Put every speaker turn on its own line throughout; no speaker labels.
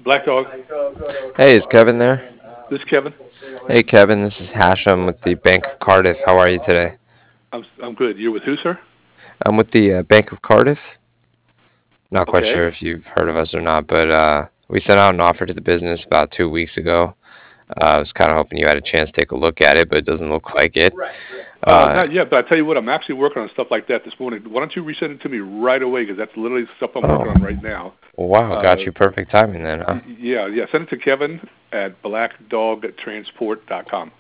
Black Dog.
Hey, is Kevin there?
This is Kevin.
Hey, Kevin, this is Hashem with the Bank of Cardiff. How are you today?
I'm good. You're with who, sir?
I'm with the Bank of Cardiff. Not quite
Okay.
sure if you've heard of us or not, but we sent out an offer to the business about 2 weeks ago. I was kind of hoping you had a chance to take a look at it, but it doesn't look like it. Uh,
Not yet, but I tell you what, I'm actually working on stuff like that this morning. Why don't you resend it to me right away? Because that's literally stuff I'm working
oh,
on right now.
wow,
Uh,
got you perfect timing then, huh?
yeah. Send it to Kevin at blackdogtransport.com.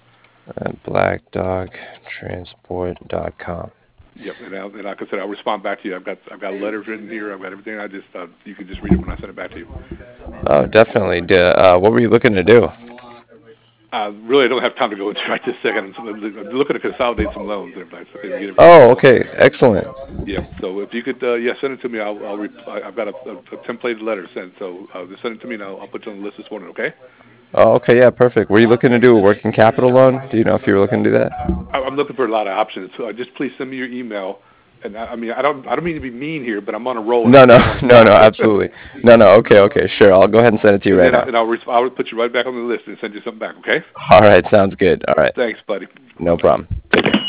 Blackdogtransport.com.
Yep, and like I said, I'll respond back to you. I've got letters written here. I've got everything. I just you can just read it when I send it back to you.
Oh, definitely. What were you looking to do?
Really, I don't have time to go into right this second. I'm looking to consolidate some loans and if I can get everything
Oh,
settled.
okay, excellent.
Yeah. So if you could, send it to me. I'll reply. I've got a templated letter sent. So just send it to me, and I'll put you on the list this morning. Okay.
Oh, okay, yeah, perfect. Were you looking to do a working capital loan? Do you know if you were looking to do that?
I'm looking for a lot of options. So just please send me your email. And I mean, I don't mean to be mean here, but I'm on a roll, and
No, no,
I don't want to
no,
stop.
no, absolutely. No, no, okay, okay, sure. I'll go ahead and send it to you
And
right
then
now.
I'll put you right back on the list and send you something back. Okay.
All right, sounds good. All right,
Thanks, buddy. Bye
no
bye.
problem. Take care.